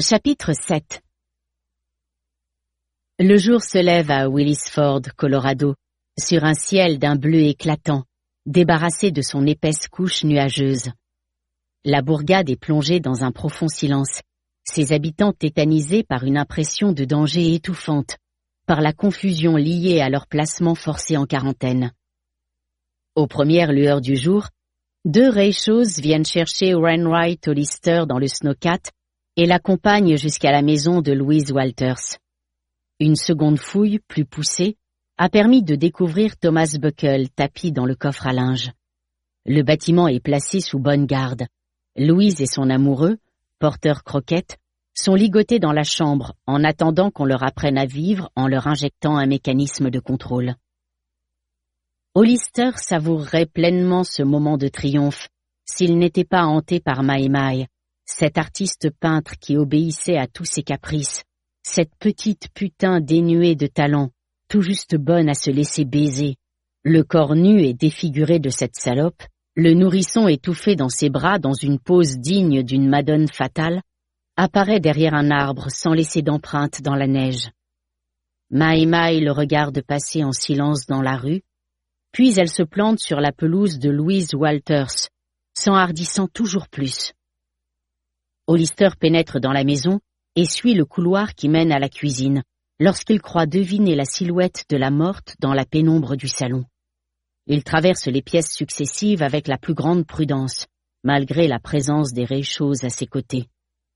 Chapitre 7. Le jour se lève à Willisford, Colorado, sur un ciel d'un bleu éclatant, débarrassé de son épaisse couche nuageuse. La bourgade est plongée dans un profond silence, ses habitants tétanisés par une impression de danger étouffante, par la confusion liée à leur placement forcé en quarantaine. Aux premières lueurs du jour, 2 Raychauds viennent chercher Wainwright Hollister dans le Snowcat et l'accompagnent jusqu'à la maison de Louise Walters. Une seconde fouille, plus poussée, a permis de découvrir Thomas Buckle tapi dans le coffre à linge. Le bâtiment est placé sous bonne garde. Louise et son amoureux, porteur Croquette, sont ligotés dans la chambre en attendant qu'on leur apprenne à vivre en leur injectant un mécanisme de contrôle. Hollister savourerait pleinement ce moment de triomphe s'il n'était pas hanté par Mai, cet artiste peintre qui obéissait à tous ses caprices, cette petite putain dénuée de talent, tout juste bonne à se laisser baiser. Le corps nu et défiguré de cette salope, le nourrisson étouffé dans ses bras dans une pose digne d'une madone fatale, apparaît derrière un arbre sans laisser d'empreinte dans la neige. Mai le regarde passer en silence dans la rue, puis elle se plante sur la pelouse de Louise Walters, s'enhardissant toujours plus. Hollister pénètre dans la maison et suit le couloir qui mène à la cuisine, lorsqu'il croit deviner la silhouette de la morte dans la pénombre du salon. Il traverse les pièces successives avec la plus grande prudence, malgré la présence des Raychauds à ses côtés.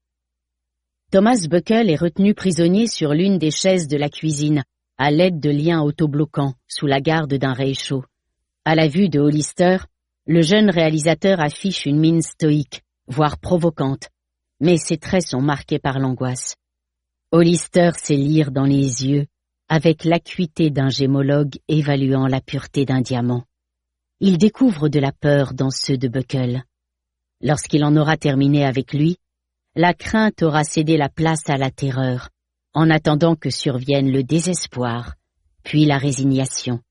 Thomas Buckle est retenu prisonnier sur l'une des chaises de la cuisine, à l'aide de liens autobloquants, sous la garde d'un Raychaud. À la vue de Hollister, le jeune réalisateur affiche une mine stoïque, voire provocante, mais ses traits sont marqués par l'angoisse. Hollister sait lire dans les yeux, avec l'acuité d'un gémologue évaluant la pureté d'un diamant. Il découvre de la peur dans ceux de Buckle. Lorsqu'il en aura terminé avec lui, la crainte aura cédé la place à la terreur, en attendant que survienne le désespoir, puis la résignation.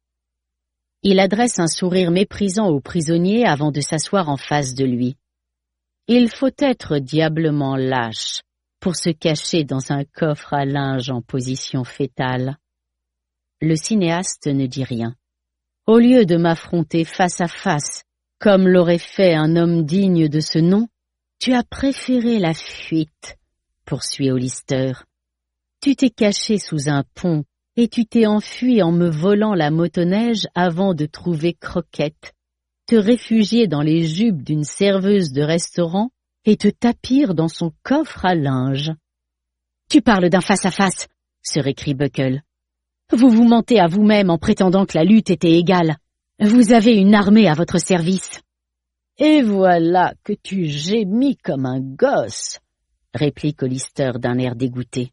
Il adresse un sourire méprisant au prisonnier avant de s'asseoir en face de lui. Il faut être diablement lâche pour se cacher dans un coffre à linge en position fétale. Le cinéaste ne dit rien. Au lieu de m'affronter face à face, comme l'aurait fait un homme digne de ce nom, tu as préféré la fuite, poursuit Hollister. Tu t'es caché sous un pont et tu t'es enfui en me volant la motoneige avant de trouver Croquette, te réfugier dans les jupes d'une serveuse de restaurant et te tapir dans son coffre à linge. Tu parles d'un face-à-face, se récrie Buckle. Vous vous mentez à vous-même en prétendant que la lutte était égale. Vous avez une armée à votre service. Et voilà que tu gémis comme un gosse, réplique Hollister d'un air dégoûté.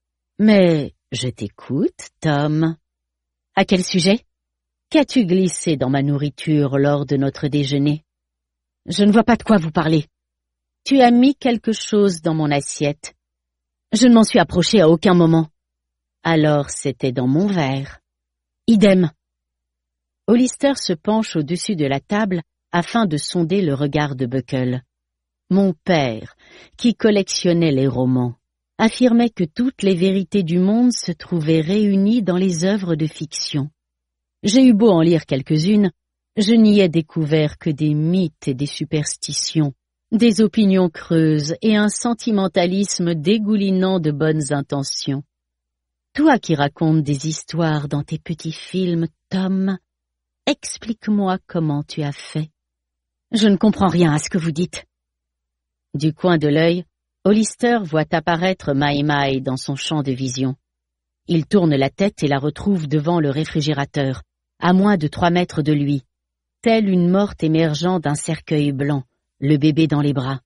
Mais je t'écoute, Tom. À quel sujet? Qu'as-tu glissé dans ma nourriture lors de notre déjeuner? Je ne vois pas de quoi vous parlez. Tu as mis quelque chose dans mon assiette. Je ne m'en suis approché à aucun moment. Alors c'était dans mon verre. Idem. Hollister se penche au-dessus de la table afin de sonder le regard de Buckle. Mon père, qui collectionnait les romans, affirmait que toutes les vérités du monde se trouvaient réunies dans les œuvres de fiction. J'ai eu beau en lire quelques-unes, je n'y ai découvert que des mythes et des superstitions, des opinions creuses et un sentimentalisme dégoulinant de bonnes intentions. Toi qui racontes des histoires dans tes petits films, Tom, explique-moi comment tu as fait. Je ne comprends rien à ce que vous dites. Du coin de l'œil, Hollister voit apparaître Mai dans son champ de vision. Il tourne la tête et la retrouve devant le réfrigérateur, à moins de 3 mètres de lui, telle une morte émergeant d'un cercueil blanc, le bébé dans les bras.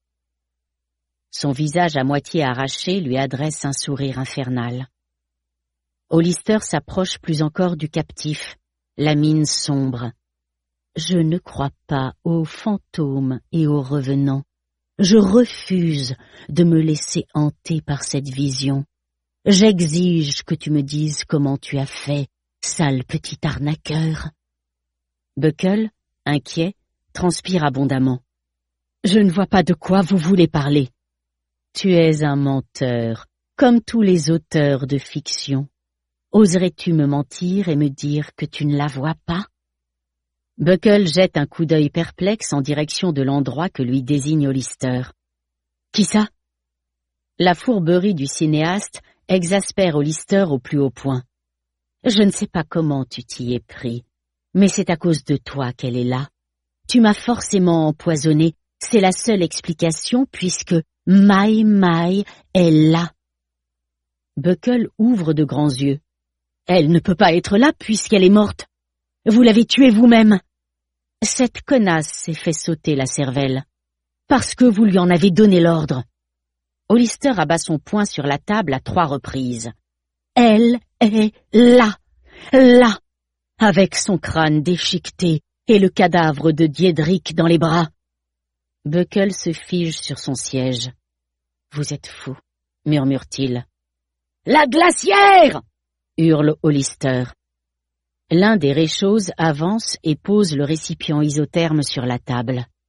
Son visage à moitié arraché lui adresse un sourire infernal. Hollister s'approche plus encore du captif, la mine sombre. Je ne crois pas aux fantômes et aux revenants. Je refuse de me laisser hanter par cette vision. J'exige que tu me dises comment tu as fait, sale petit arnaqueur. Buckle, inquiet, transpire abondamment. Je ne vois pas de quoi vous voulez parler. Tu es un menteur, comme tous les auteurs de fiction. Oserais-tu me mentir et me dire que tu ne la vois pas? Buckle jette un coup d'œil perplexe en direction de l'endroit que lui désigne Hollister. Qui ça? La fourberie du cinéaste exaspère Hollister au plus haut point. Je ne sais pas comment tu t'y es pris, mais c'est à cause de toi qu'elle est là. Tu m'as forcément empoisonné, c'est la seule explication puisque Mai est là. Buckle ouvre de grands yeux. Elle ne peut pas être là puisqu'elle est morte. Vous l'avez tuée vous-même. Cette connasse s'est fait sauter la cervelle. Parce que vous lui en avez donné l'ordre. Hollister abat son poing sur la table à 3 reprises. Elle est là, là, avec son crâne déchiqueté et le cadavre de Diedrich dans les bras. Buckle se fige sur son siège. Vous êtes fou, murmure-t-il. La glacière! Hurle Hollister. L'un des réchauds avance et pose le récipient isotherme sur la table.